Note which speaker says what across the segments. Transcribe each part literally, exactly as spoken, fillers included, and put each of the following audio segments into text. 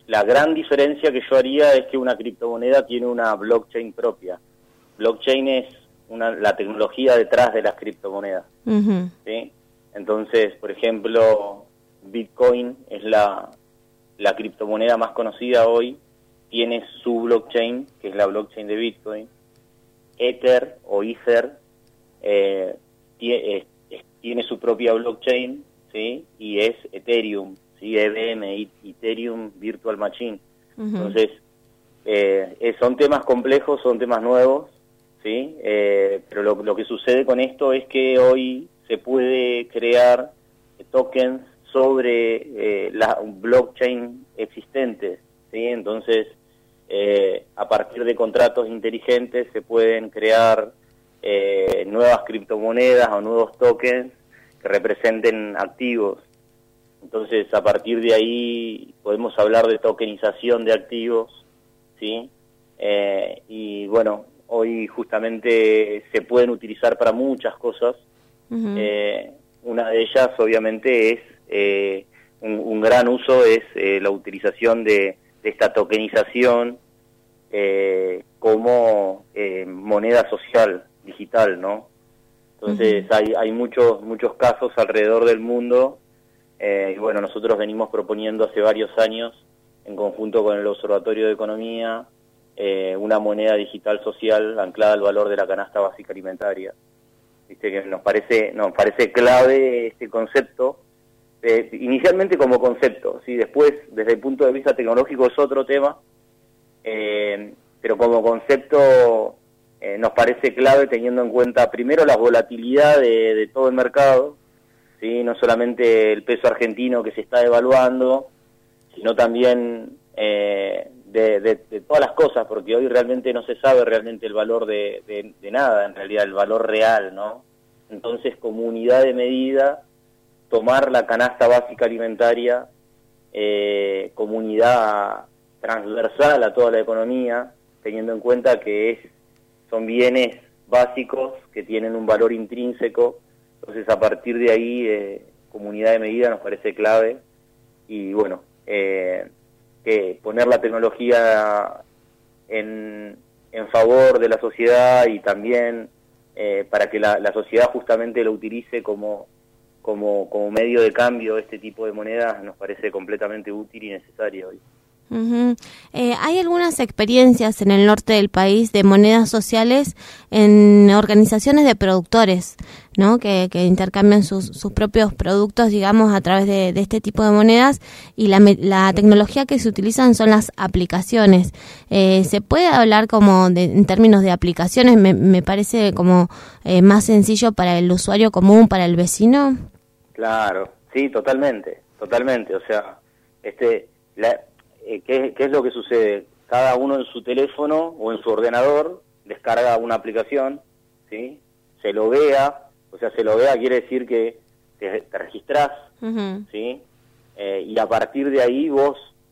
Speaker 1: la gran diferencia que yo haría es que una criptomoneda tiene una blockchain propia. Blockchain es una, la tecnología detrás de las criptomonedas.
Speaker 2: Uh-huh.
Speaker 1: ¿Sí? Entonces, por ejemplo, Bitcoin es la, la criptomoneda más conocida hoy, tiene su blockchain, que es la blockchain de Bitcoin. Ether o Ether eh, tie, eh, tiene su propia blockchain, ¿sí? Y es Ethereum, ¿sí? E V M, Ethereum Virtual Machine. Uh-huh. Entonces, eh, eh, son temas complejos, son temas nuevos, ¿sí? Eh, pero lo, lo que sucede con esto es que hoy se puede crear tokens sobre eh, las blockchain existentes, ¿sí? Entonces, eh, a partir de contratos inteligentes se pueden crear eh, nuevas criptomonedas o nuevos tokens que representen activos. Entonces, a partir de ahí podemos hablar de tokenización de activos, ¿sí? Eh, y bueno, hoy justamente se pueden utilizar para muchas cosas. Uh-huh. Eh, una de ellas, obviamente, es eh, un, un gran uso es eh, la utilización de, de esta tokenización eh, como eh, moneda social digital, ¿no? Entonces, uh-huh. hay, hay muchos muchos casos alrededor del mundo. Eh, y bueno, nosotros venimos proponiendo hace varios años, en conjunto con el Observatorio de Economía, eh, una moneda digital social anclada al valor de la canasta básica alimentaria. Viste que nos parece nos parece clave este concepto, eh, inicialmente como concepto, ¿sí? Después, desde el punto de vista tecnológico, es otro tema, eh, pero como concepto eh, nos parece clave teniendo en cuenta primero la volatilidad de, de todo el mercado, ¿sí? No solamente el peso argentino que se está devaluando, sino también eh, de, de, de todas las cosas, porque hoy realmente no se sabe realmente el valor de, de, de nada, en realidad el valor real, ¿no? Entonces, como unidad de medida, tomar la canasta básica alimentaria eh, como unidad transversal a toda la economía, teniendo en cuenta que es, son bienes básicos que tienen un valor intrínseco. Entonces, a partir de ahí, eh, como unidad de medida nos parece clave. Y bueno, eh, que poner la tecnología en, en favor de la sociedad y también eh, para que la, la sociedad justamente lo utilice como, como, como medio de cambio, este tipo de monedas nos parece completamente útil y necesario hoy.
Speaker 2: Uh-huh. Eh, hay algunas experiencias en el norte del país de monedas sociales en organizaciones de productores, ¿no? Que, que intercambian sus, sus propios productos, digamos, a través de, de este tipo de monedas, y la, la tecnología que se utilizan son las aplicaciones. Eh, ¿Se puede hablar como de, en términos de aplicaciones? Me, me parece como eh, más sencillo para el usuario común, para el vecino.
Speaker 1: Claro, sí, totalmente, totalmente. O sea, este, la ¿Qué, ¿Qué es lo que sucede? Cada uno en su teléfono o en su ordenador descarga una aplicación, ¿sí? Se lo vea, o sea, se lo vea quiere decir que te, te registrás, uh-huh. ¿sí? Eh, y a partir de ahí vos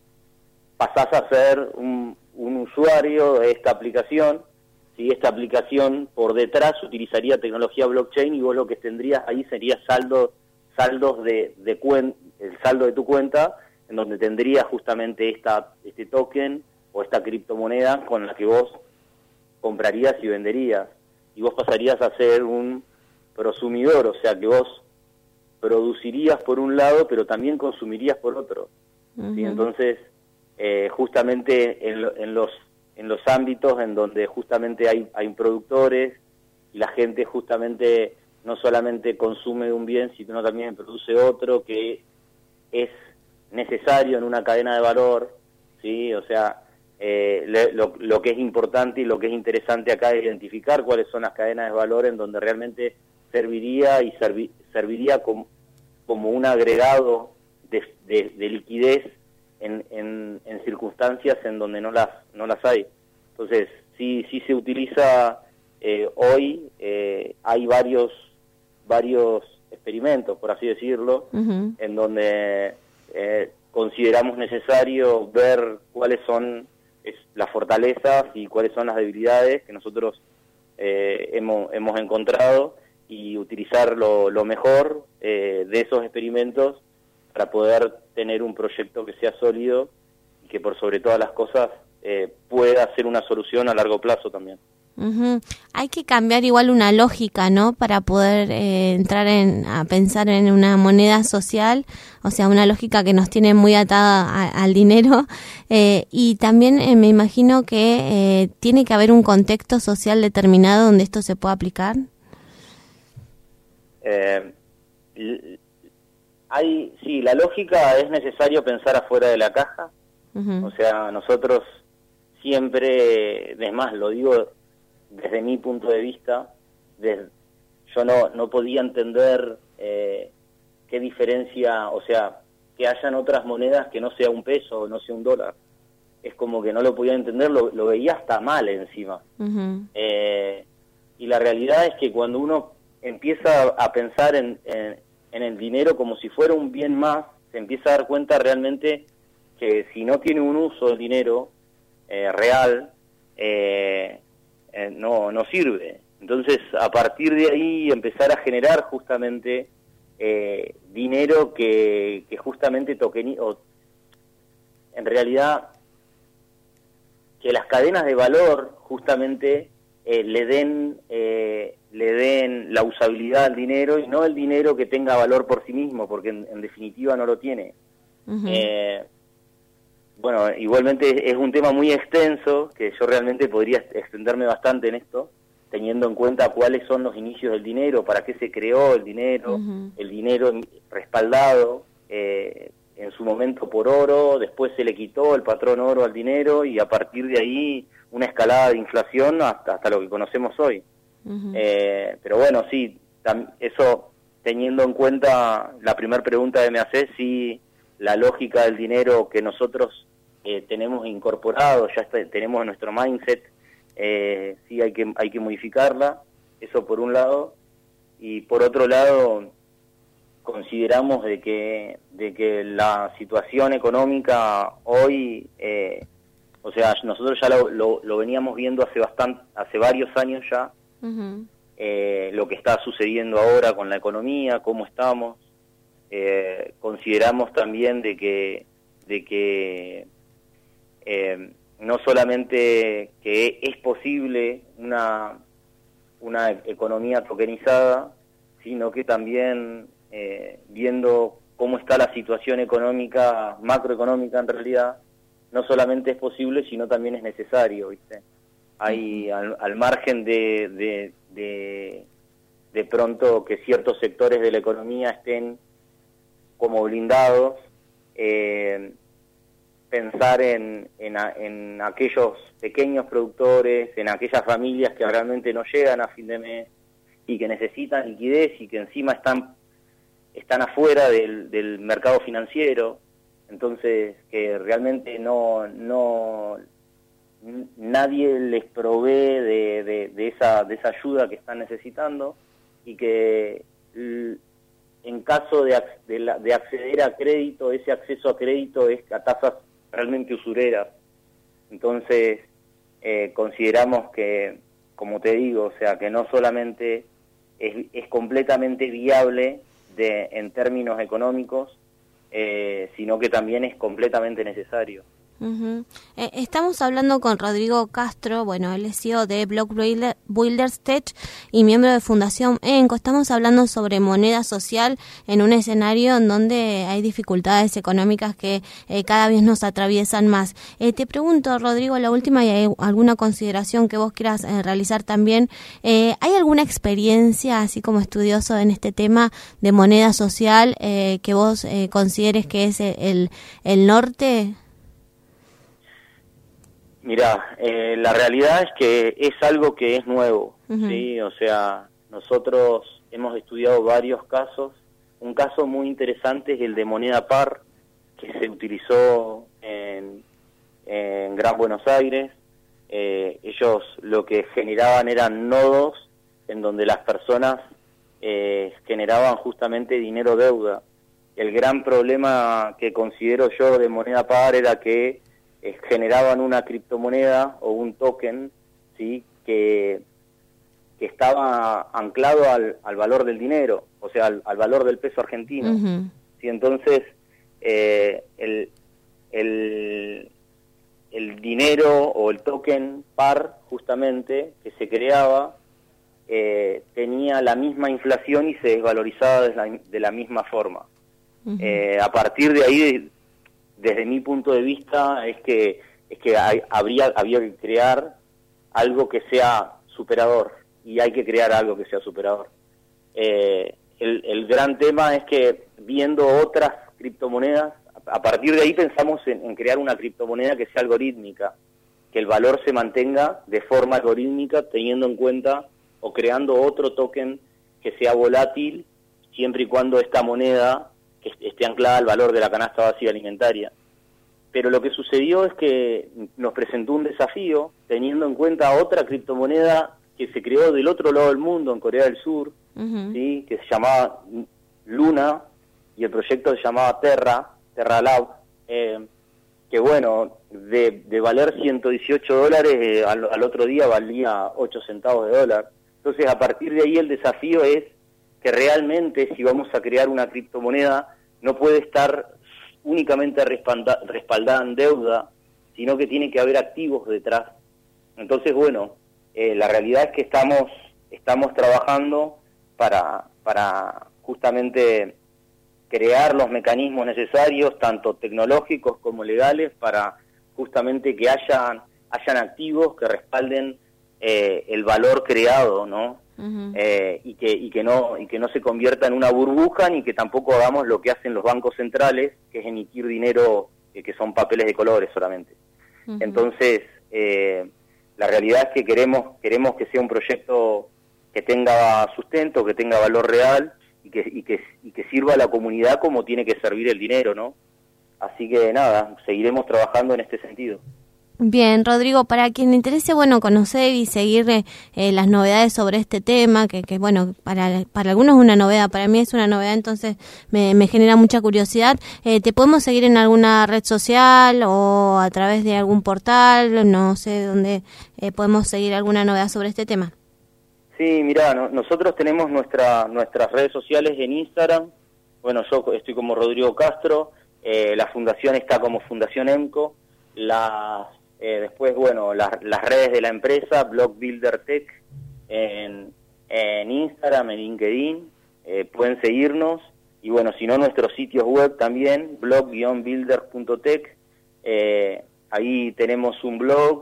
Speaker 1: pasás a ser un, un usuario de esta aplicación, ¿sí? Esta aplicación por detrás utilizaría tecnología blockchain y vos lo que tendrías ahí sería saldo, saldos de, de cuen, el saldo de tu cuenta, en donde tendrías justamente esta este token o esta criptomoneda con la que vos comprarías y venderías. Y vos pasarías a ser un prosumidor, o sea que vos producirías por un lado, pero también consumirías por otro. Uh-huh. ¿Sí? Entonces, eh, justamente en, lo, en, los, en los ámbitos en donde justamente hay, hay productores y la gente justamente no solamente consume un bien, sino también produce otro que es necesario en una cadena de valor, ¿sí? O sea, eh, le, lo, lo que es importante y lo que es interesante acá es identificar cuáles son las cadenas de valor en donde realmente serviría y servi, serviría como, como un agregado de, de, de liquidez en, en, en circunstancias en donde no las no las hay. Entonces, sí sí se utiliza eh, hoy, eh, hay varios varios experimentos, por así decirlo, uh-huh. en donde Eh, consideramos necesario ver cuáles son es, las fortalezas y cuáles son las debilidades que nosotros eh, hemos, hemos encontrado y utilizar lo, lo mejor eh, de esos experimentos para poder tener un proyecto que sea sólido que por sobre todas las cosas eh, pueda ser una solución a largo plazo también.
Speaker 2: Uh-huh. Hay que cambiar igual una lógica, ¿no? Para poder eh, entrar en, a pensar en una moneda social, o sea, una lógica que nos tiene muy atada a, al dinero, eh, y también eh, me imagino que eh, tiene que haber un contexto social determinado donde esto se pueda aplicar.
Speaker 1: Eh, hay, sí, la lógica es necesario pensar afuera de la caja, uh-huh. O sea, nosotros siempre, es más, lo digo desde mi punto de vista, desde, yo no, no podía entender eh, qué diferencia, o sea, que hayan otras monedas que no sea un peso o no sea un dólar. Es como que no lo podía entender, lo, lo veía hasta mal encima. Uh-huh. Eh, y la realidad es que cuando uno empieza a pensar en, en, en el dinero como si fuera un bien más, se empieza a dar cuenta realmente que si no tiene un uso el dinero eh, real, eh, eh, no, no sirve. Entonces, a partir de ahí, empezar a generar justamente eh, dinero que, que justamente toque, o en realidad, que las cadenas de valor justamente eh, le den eh, le den la usabilidad al dinero y no el dinero que tenga valor por sí mismo, porque en, en definitiva no lo tiene. Uh-huh. Eh, bueno, igualmente es un tema muy extenso, que yo realmente podría extenderme bastante en esto, teniendo en cuenta cuáles son los inicios del dinero, para qué se creó el dinero, uh-huh. El dinero respaldado eh, en su momento por oro, después se le quitó el patrón oro al dinero y a partir de ahí una escalada de inflación hasta, hasta lo que conocemos hoy. Uh-huh. Eh, pero bueno, sí, tam- eso teniendo en cuenta la primera pregunta que me haces, sí, la lógica del dinero que nosotros eh, tenemos incorporado, ya está, tenemos en nuestro mindset, eh, sí hay que hay que modificarla, eso por un lado, y por otro lado consideramos de que de que la situación económica hoy, eh, o sea, nosotros ya lo, lo, lo veníamos viendo hace bastante, hace varios años ya, uh-huh. eh, lo que está sucediendo ahora con la economía, cómo estamos. Eh, consideramos también de que de que eh, no solamente que es posible una una economía tokenizada, sino que también eh, viendo cómo está la situación económica, macroeconómica en realidad, no solamente es posible, sino también es necesario, ¿viste? Hay al, al margen de, de de de pronto que ciertos sectores de la economía estén como blindados, eh, pensar en, en, en aquellos pequeños productores, en aquellas familias que realmente no llegan a fin de mes y que necesitan liquidez y que encima están están afuera del, del mercado financiero, entonces que realmente no no nadie les provee de, de, de esa de esa ayuda que están necesitando y que en caso de, de, la, de acceder a crédito, ese acceso a crédito es a tasas realmente usureras. Entonces, eh, consideramos que, como te digo, o sea, que no solamente es, es completamente viable de, en términos económicos, eh, sino que también es completamente necesario.
Speaker 2: Uh-huh. Eh, estamos hablando con Rodrigo Castro, bueno, él es C E O de Block Builders Tech y miembro de Fundación Enco. Estamos hablando sobre moneda social en un escenario en donde hay dificultades económicas que eh, cada vez nos atraviesan más. Eh, te pregunto, Rodrigo, la última, y hay alguna consideración que vos quieras eh, realizar también. Eh, ¿Hay alguna experiencia, así como estudioso en este tema de moneda social, eh, que vos eh, consideres que es el, el norte?
Speaker 1: Mirá, eh, la realidad es que es algo que es nuevo, uh-huh. ¿Sí? O sea, nosotros hemos estudiado varios casos. Un caso muy interesante es el de moneda par, que se utilizó en, en Gran Buenos Aires. Eh, ellos lo que generaban eran nodos en donde las personas eh, generaban justamente dinero deuda. El gran problema que considero yo de moneda par era que generaban una criptomoneda o un token, sí, que que estaba anclado al, al valor del dinero, o sea, al, al valor del peso argentino. Uh-huh. Sí, entonces, eh, el, el, el dinero o el token par, justamente, que se creaba, eh, tenía la misma inflación y se desvalorizaba de la, de la misma forma. Uh-huh. Eh, a partir de ahí, desde mi punto de vista, es que es que hay, habría había que crear algo que sea superador, y hay que crear algo que sea superador. Eh, el, el gran tema es que, viendo otras criptomonedas, a partir de ahí pensamos en, en crear una criptomoneda que sea algorítmica, que el valor se mantenga de forma algorítmica, teniendo en cuenta o creando otro token que sea volátil, siempre y cuando esta moneda que esté anclada al valor de la canasta básica alimentaria. Pero lo que sucedió es que nos presentó un desafío, teniendo en cuenta otra criptomoneda que se creó del otro lado del mundo, en Corea del Sur, uh-huh. ¿sí? Que se llamaba Luna, y el proyecto se llamaba Terra, Terra Lab, eh, que bueno, de, de valer ciento dieciocho dólares, eh, al, al otro día valía ocho centavos de dólar. Entonces, a partir de ahí el desafío es que realmente, si vamos a crear una criptomoneda, no puede estar únicamente respalda, respaldada en deuda, sino que tiene que haber activos detrás. Entonces, bueno, eh, la realidad es que estamos estamos trabajando para, para justamente crear los mecanismos necesarios, tanto tecnológicos como legales, para justamente que hayan, hayan activos que respalden eh, el valor creado, ¿no? Uh-huh. eh, y que y que no y que no se convierta en una burbuja, ni que tampoco hagamos lo que hacen los bancos centrales, que es emitir dinero eh, que son papeles de colores solamente. Uh-huh. Entonces, eh, la realidad es que queremos queremos que sea un proyecto que tenga sustento, que tenga valor real, y que y que y que sirva a la comunidad como tiene que servir el dinero, ¿no? Así que nada, seguiremos trabajando en este sentido.
Speaker 2: Bien, Rodrigo, para quien le interese, bueno, conocer y seguir eh, las novedades sobre este tema, que, que bueno, para para algunos es una novedad, para mí es una novedad, entonces me, me genera mucha curiosidad. Eh, ¿Te podemos seguir en alguna red social o a través de algún portal? No sé dónde eh, podemos seguir alguna novedad sobre este tema.
Speaker 1: Sí, mirá, no, nosotros tenemos nuestra nuestras redes sociales en Instagram. Bueno, yo estoy como Rodrigo Castro, eh, la fundación está como Fundación EMCO, las Eh, después, bueno, las, las redes de la empresa, Block Builder Tech, en, en Instagram, en LinkedIn, eh, pueden seguirnos, y bueno, si no, nuestros sitios web también, blog guion builder punto tech, eh, ahí tenemos un blog,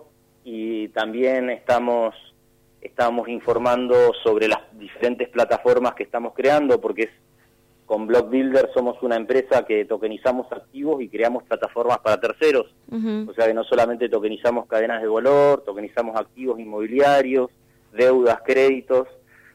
Speaker 1: y también estamos, estamos informando sobre las diferentes plataformas que estamos creando, porque es con Block Builder somos una empresa que tokenizamos activos y creamos plataformas para terceros. Uh-huh. O sea que no solamente tokenizamos cadenas de valor, tokenizamos activos inmobiliarios, deudas, créditos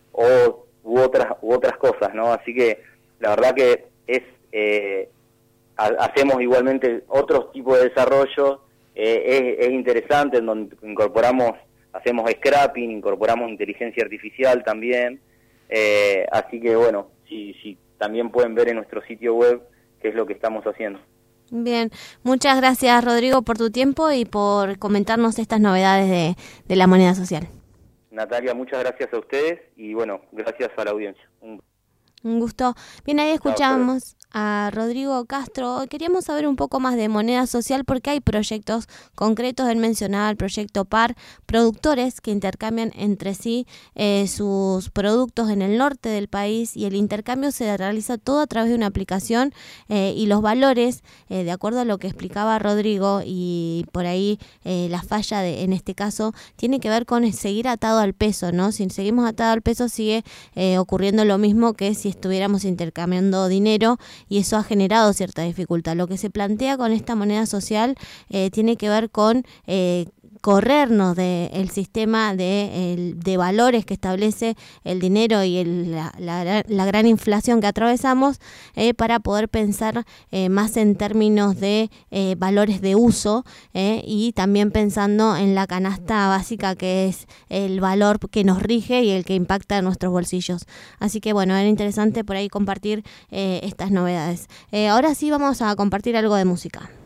Speaker 1: o u otras u otras cosas, ¿no? Así que la verdad que es eh, ha, hacemos igualmente otros tipos de desarrollo, eh, es, es interesante, en donde incorporamos, hacemos scrapping, incorporamos inteligencia artificial también, eh, así que bueno, si si también pueden ver en nuestro sitio web qué es lo que estamos haciendo.
Speaker 2: Bien, muchas gracias, Rodrigo, por tu tiempo y por comentarnos estas novedades de, de la moneda social.
Speaker 1: Natalia, muchas gracias a ustedes y bueno, gracias a la audiencia. Un,
Speaker 2: Un gusto. Bien, ahí escuchamos a Rodrigo Castro. Queríamos saber un poco más de moneda social porque hay proyectos concretos. Él mencionaba el proyecto Par, productores que intercambian entre sí eh, sus productos en el norte del país, y el intercambio se realiza todo a través de una aplicación eh, y los valores, eh, de acuerdo a lo que explicaba Rodrigo, y por ahí eh, la falla de, en este caso tiene que ver con seguir atado al peso, ¿no? Si seguimos atado al peso sigue eh, ocurriendo lo mismo que si estuviéramos intercambiando dinero, y eso ha generado cierta dificultad. Lo que se plantea con esta moneda social eh, tiene que ver con eh, corrernos del sistema de, el, de valores que establece el dinero y el, la, la, la gran inflación que atravesamos, eh, para poder pensar eh, más en términos de eh, valores de uso, eh, y también pensando en la canasta básica, que es el valor que nos rige y el que impacta en nuestros bolsillos. Así que bueno, era interesante por ahí compartir eh, estas novedades. Eh, ahora sí vamos a compartir algo de música.